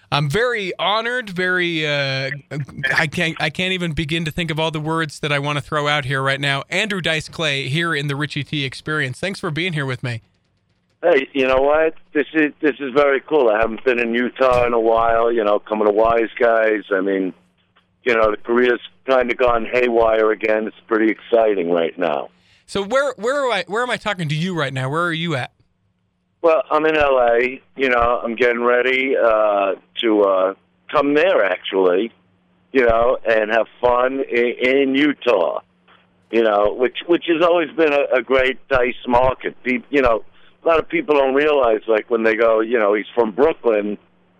I'm very honored, very I can't even begin to think of all the words that I want to throw out here right now. Andrew Dice Clay here in the Richie T Experience. Thanks for being here with me. Hey, you know what? This is very cool. I haven't been in Utah in a while, coming to Wise Guys. I mean, the career's kind of gone haywire again. It's pretty exciting right now. So where am I talking to you right now? Where are you at? Well, I'm in L.A. I'm getting ready to come there, actually, and have fun in Utah, which has always been a great Dice market. A lot of people don't realize, like, when they go, he's from Brooklyn,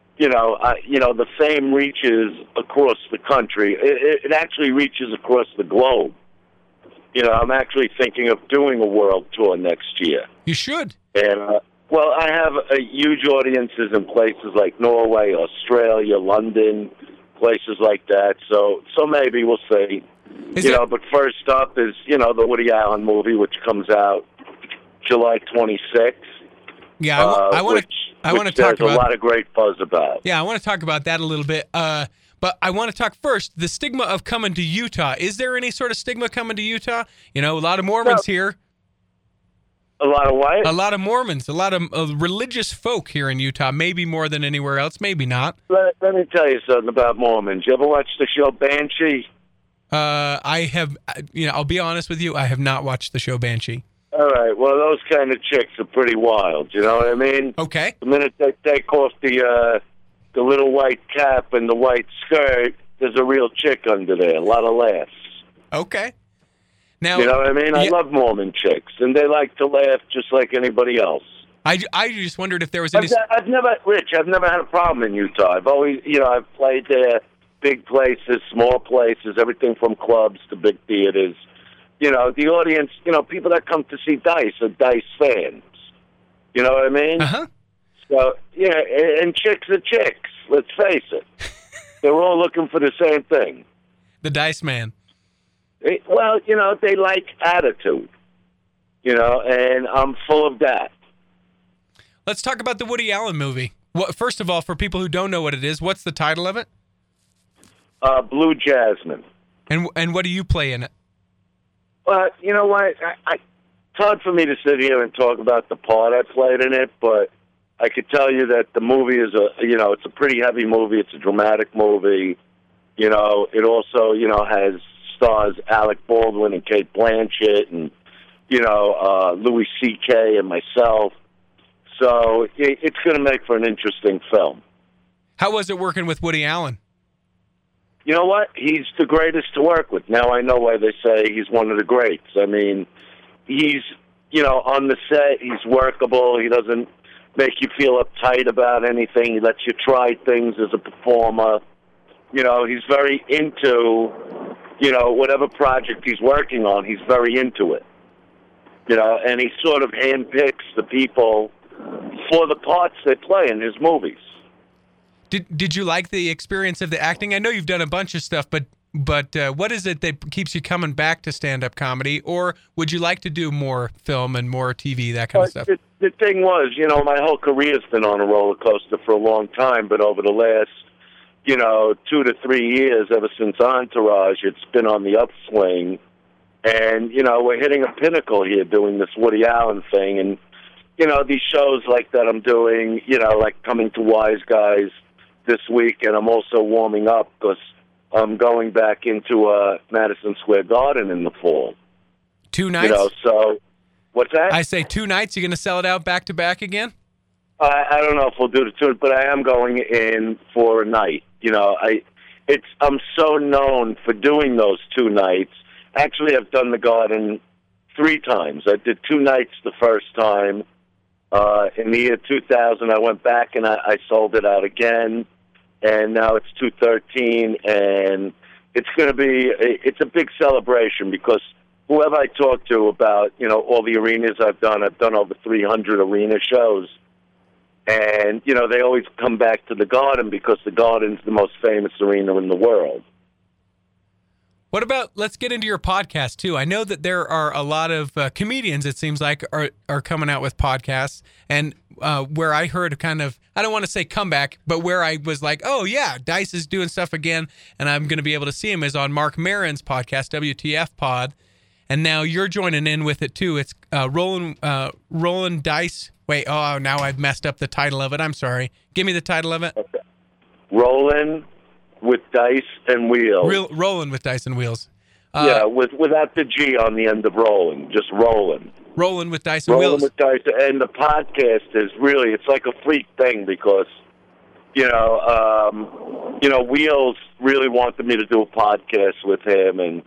the fame reaches across the country. It actually reaches across the globe. I'm actually thinking of doing a world tour next year. You should. And, well, I have huge audiences in places like Norway, Australia, London, places like that. So maybe we'll see. But first up is, the Woody Allen movie, which comes out July 26th. Yeah, I want to talk about. There's a lot of great buzz about. Yeah, I want to talk about that a little bit. But I want to talk first the stigma of coming to Utah. Is there any sort of stigma coming to Utah? A lot of Mormons here. A lot of what? A lot of Mormons, a lot of religious folk here in Utah. Maybe more than anywhere else. Maybe not. Let me tell you something about Mormons. You ever watch the show Banshee? I have. I'll be honest with you. I have not watched the show Banshee. All right. Well, those kind of chicks are pretty wild. You know what I mean? Okay. The minute they take off the little white cap and the white skirt, there's a real chick under there. A lot of laughs. Okay. Now, you know what I mean? I love Mormon chicks, and they like to laugh just like anybody else. I just wondered if there was any... I've never had a problem in Utah. I've always, I've played there, big places, small places, everything from clubs to big theaters. The audience, people that come to see Dice are Dice fans. You know what I mean? Uh-huh. So, and chicks are chicks, let's face it. They're all looking for the same thing. The Dice Man. Well, they like attitude, and I'm full of that. Let's talk about the Woody Allen movie. First of all, for people who don't know what it is, what's the title of it? Blue Jasmine. And what do you play in it? Well, you know what? It's hard for me to sit here and talk about the part I played in it, but I could tell you that the movie is it's a pretty heavy movie. It's a dramatic movie. It also, has stars Alec Baldwin and Cate Blanchett and, Louis C.K. and myself. So it's going to make for an interesting film. How was it working with Woody Allen? You know what? He's the greatest to work with. Now I know why they say he's one of the greats. I mean, he's, on the set, he's workable. He doesn't make you feel uptight about anything. He lets you try things as a performer. He's very into, whatever project he's working on, he's very into it. And he sort of handpicks the people for the parts they play in his movies. Did you like the experience of the acting? I know you've done a bunch of stuff, but what is it that keeps you coming back to stand-up comedy? Or would you like to do more film and more TV, that kind of stuff? The thing was, my whole career's been on a roller coaster for a long time, but over the last, 2 to 3 years, ever since Entourage, it's been on the upswing. And, we're hitting a pinnacle here doing this Woody Allen thing. And, these shows like that I'm doing, like coming to Wise Guys this week, and I'm also warming up because I'm going back into Madison Square Garden in the fall. 2 nights? So what's that? I say 2 nights. You're going to sell it out back-to-back again? I don't know if we'll do the 2, but I am going in for a night. I'm so known for doing those 2 nights. Actually, I've done the Garden 3 times. I did 2 nights the first time. In the year 2000, I went back and I sold it out again. And now it's 2013, and it's going to be it's a big celebration because whoever I talk to about all the arenas I've done over 300 arena shows, and they always come back to the Garden because the Garden's the most famous arena in the world. What about, let's get into your podcast too. I know that there are a lot of comedians, it seems like, are coming out with podcasts. And where I heard kind of, I don't want to say comeback, but where I was like, oh yeah, Dice is doing stuff again, and I'm going to be able to see him, is on Mark Maron's podcast, WTF Pod. And now you're joining in with it too. It's Rolling Dice. Wait, now I've messed up the title of it. I'm sorry. Give me the title of it. Okay. Rolling with Dice and Wheels. Rolling with Dice and Wheels. Without the G on the end of rolling, just rolling. Rolling with Dice and Wheels. Rolling with Dice, and the podcast is really, it's like a freak thing because, Wheels really wanted me to do a podcast with him, and,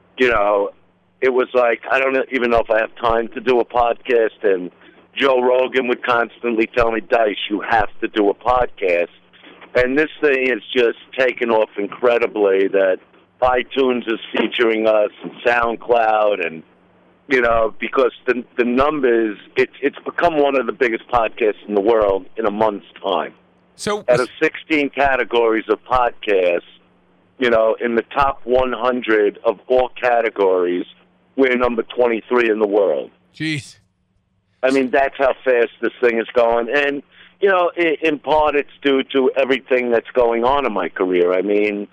it was like, I don't even know if I have time to do a podcast, and Joe Rogan would constantly tell me, Dice, you have to do a podcast. And this thing is just taken off incredibly, that iTunes is featuring us and SoundCloud, and, because the numbers, it's become one of the biggest podcasts in the world in a month's time. So out of 16 categories of podcasts, in the top 100 of all categories, we're number 23 in the world. Jeez. I mean, that's how fast this thing is going. And, in part it's due to everything that's going on in my career. I mean,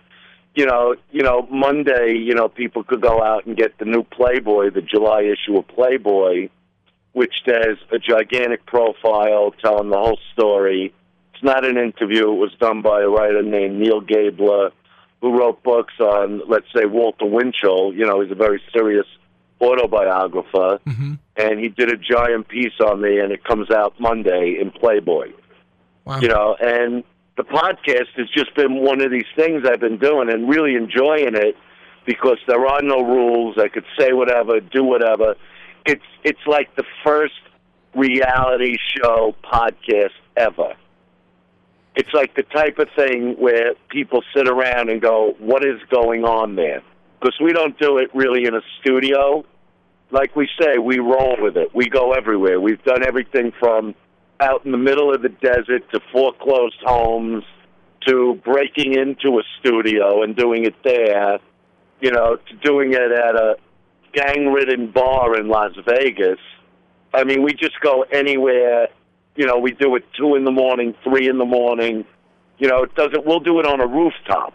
Monday, people could go out and get the new Playboy, the July issue of Playboy, which does a gigantic profile telling the whole story. It's not an interview. It was done by a writer named Neil Gabler, who wrote books on, let's say, Walter Winchell. He's a very serious autobiographer, and he did a giant piece on me, and it comes out Monday in Playboy. Wow. And the podcast has just been one of these things I've been doing and really enjoying it because there are no rules. I could say whatever, do whatever. It's like the first reality show podcast ever. It's like the type of thing where people sit around and go, what is going on there? Because we don't do it really in a studio. Like we say, we roll with it. We go everywhere. We've done everything from out in the middle of the desert to foreclosed homes to breaking into a studio and doing it there, to doing it at a gang-ridden bar in Las Vegas. I mean, we just go anywhere. We do it 2 in the morning, 3 in the morning. We'll do it on a rooftop.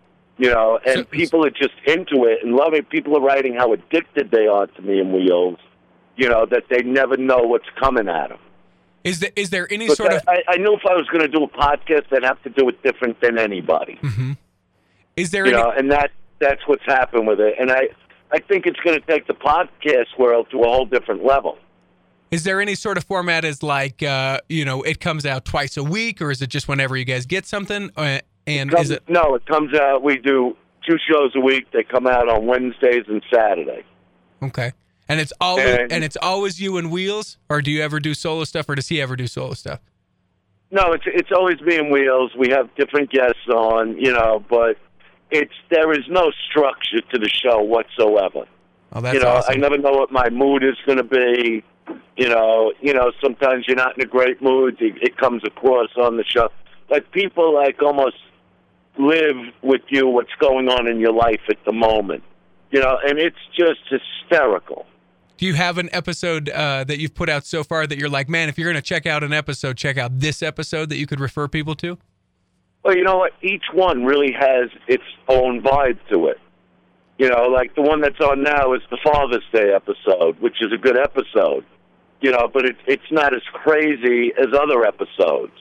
And people are just into it and love it. People are writing how addicted they are to me and Wheels, that they never know what's coming at them. Is there any But sort of... I knew if I was going to do a podcast, I'd have to do it different than anybody. Mm-hmm. Is there and that's what's happened with it. And I think it's going to take the podcast world to a whole different level. Is there any sort of format as like, it comes out twice a week, or is it just whenever you guys get something? No, it comes out. We do 2 shows a week. They come out on Wednesdays and Saturday. Okay, and it's always you and Wheels, or do you ever do solo stuff, or does he ever do solo stuff? No, it's always me and Wheels. We have different guests on, but there is no structure to the show whatsoever. Oh, that's awesome. I never know what my mood is going to be. Sometimes you're not in a great mood. It comes across on the show. Like people almost live with you what's going on in your life at the moment. And it's just hysterical. Do you have an episode that you've put out so far that you're like, man, if you're going to check out an episode, check out this episode that you could refer people to? Well, you know what? Each one really has its own vibe to it. Like the one that's on now is the Father's Day episode, which is a good episode. But it's not as crazy as other episodes.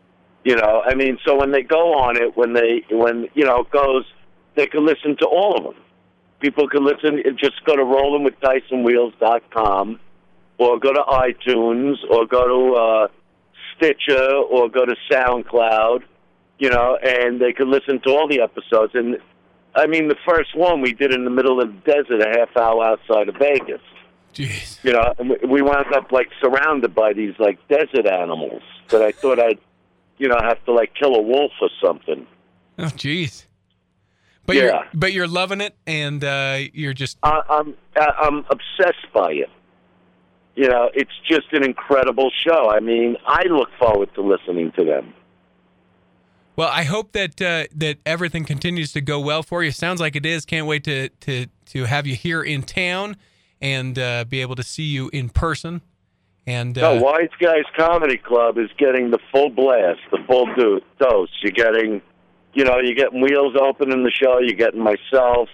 I mean, so when they go on it, when it goes, they can listen to all of them. People can listen, just go to rollingwithdicewheels.com or go to iTunes or go to Stitcher or go to SoundCloud, and they can listen to all the episodes. And, I mean, the first one we did in the middle of the desert, a half hour outside of Vegas. Jeez. And we wound up, surrounded by these, desert animals that I thought I'd, have to, kill a wolf or something. Oh, jeez. But you're loving it, and you're just... I'm obsessed by it. It's just an incredible show. I mean, I look forward to listening to them. Well, I hope that that everything continues to go well for you. Sounds like it is. Can't wait to have you here in town and be able to see you in person. And No, Wise Guys Comedy Club is getting the full blast, the full dose. You're getting, you're getting Wheels opening the show. You're getting myself.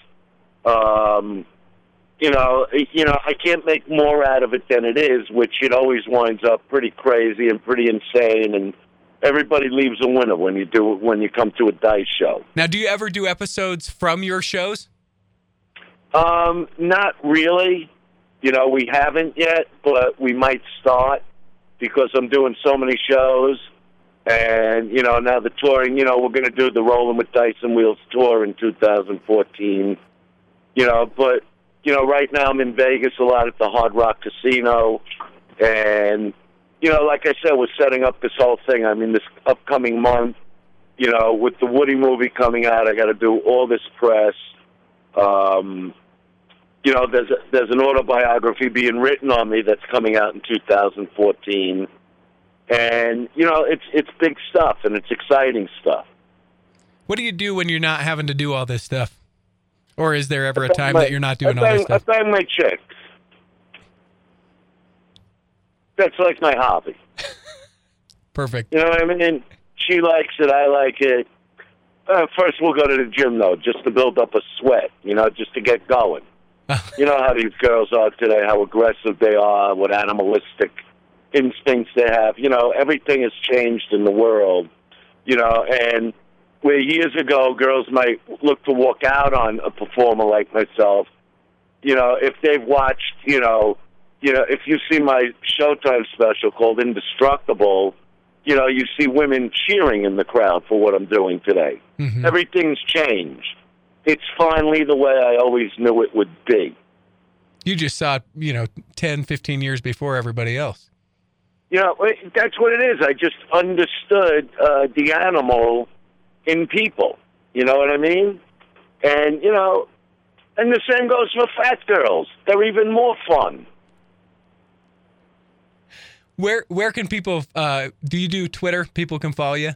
I can't make more out of it than it is, which it always winds up pretty crazy and pretty insane. And everybody leaves a winner when you come to a Dice show. Now, do you ever do episodes from your shows? Not really. We haven't yet, but we might start because I'm doing so many shows. And, now the touring, we're going to do the Rolling with Dice and Wheels tour in 2014. But, right now I'm in Vegas a lot at the Hard Rock Casino. And, like I said, we're setting up this whole thing. I mean, this upcoming month, with the Woody movie coming out, I got to do all this press. There's an autobiography being written on me that's coming out in 2014. And, it's big stuff, and it's exciting stuff. What do you do when you're not having to do all this stuff? Or is there ever a time that you're not doing all this stuff? I bang my chicks. That's like my hobby. Perfect. You know what I mean? She likes it, I like it. First we'll go to the gym, though, just to build up a sweat, just to get going. You know how these girls are today, how aggressive they are, what animalistic instincts they have. Everything has changed in the world, and where years ago girls might look to walk out on a performer like myself, if they've watched, if you see my Showtime special called Indestructible, you see women cheering in the crowd for what I'm doing today. Mm-hmm. Everything's changed. It's finally the way I always knew it would be. You just saw it, 10, 15 years before everybody else. That's what it is. I just understood the animal in people. You know what I mean? And, and the same goes for fat girls. They're even more fun. Where can people, do you do Twitter? People can follow you?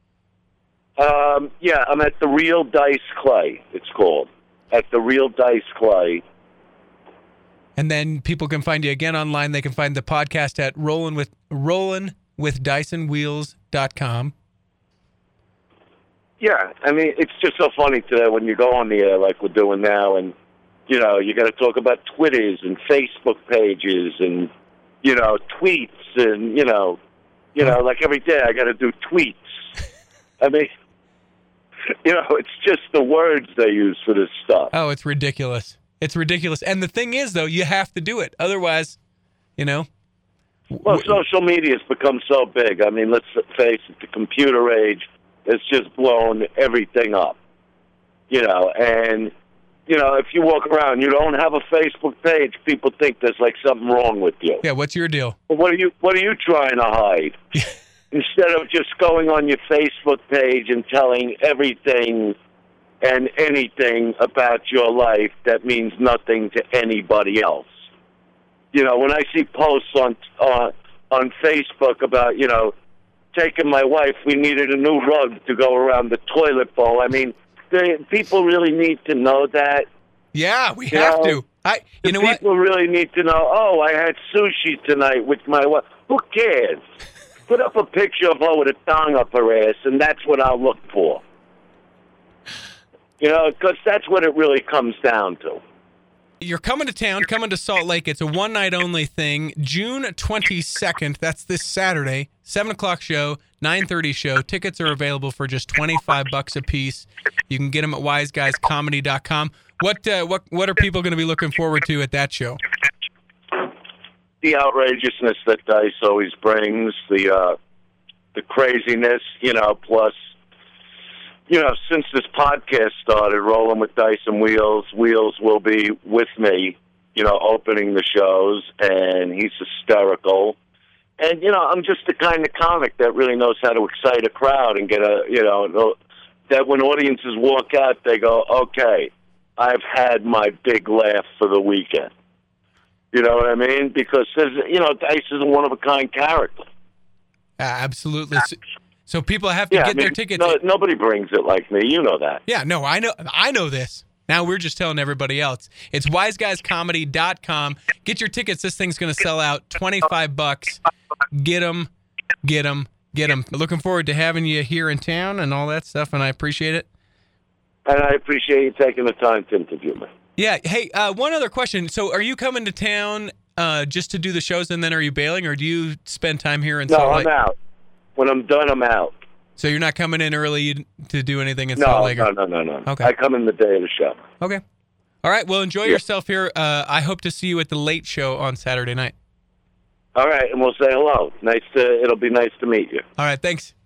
Yeah, I'm at The Real Dice Clay, it's called. At The Real Dice Clay. And then people can find you again online. They can find the podcast at rollinwithdysonwheels.com. Yeah, I mean, it's just so funny today when you go on the air like we're doing now, and, you got to talk about Twitters and Facebook pages and, tweets and, like every day I got to do tweets. I mean, it's just the words they use for this stuff. Oh, it's ridiculous. It's ridiculous. And the thing is, though, you have to do it. Otherwise, Well, social media has become so big. I mean, let's face it, the computer age has just blown everything up. And, if you walk around, you don't have a Facebook page, people think there's like something wrong with you. Yeah, what's your deal? Well, what are you trying to hide? Instead of just going on your Facebook page and telling everything and anything about your life that means nothing to anybody else. When I see posts on Facebook about, taking my wife, we needed a new rug to go around the toilet bowl. I mean, people really need to know that. Yeah, we have to. People really need to know, I had sushi tonight with my wife. Who cares? Put up a picture of her with a thong up her ass, and that's what I'll look for. Because that's what it really comes down to. You're coming to town, coming to Salt Lake. It's a one-night-only thing. June 22nd, that's this Saturday, 7 o'clock show, 9:30 show. Tickets are available for just $25 a piece. You can get them at wiseguyscomedy.com. What are people going to be looking forward to at that show? The outrageousness that Dice always brings, the craziness, plus, since this podcast started, Rolling with Dice and Wheels will be with me, opening the shows, and he's hysterical. And, I'm just the kind of comic that really knows how to excite a crowd and get that when audiences walk out, they go, okay, I've had my big laugh for the weekend. You know what I mean? Because, Dice is a one-of-a-kind character. Absolutely. So people have to get their tickets. Nobody brings it like me. You know that. Yeah, no, I know this. Now we're just telling everybody else. It's wiseguyscomedy.com. Get your tickets. This thing's going to sell out. $25. Get them. Get them. Get them. Looking forward to having you here in town and all that stuff, and I appreciate it. And I appreciate you taking the time to interview me. Yeah. Hey, one other question. So are you coming to town just to do the shows, and then are you bailing, or do you spend time here in Salt Lake? No, I'm out. When I'm done, I'm out. So you're not coming in early to do anything in Salt Lake? No. Okay. I come in the day of the show. Okay. All right. Well, enjoy yourself here. I hope to see you at the Late Show on Saturday night. All right, and we'll say hello. It'll be nice to meet you. All right. Thanks.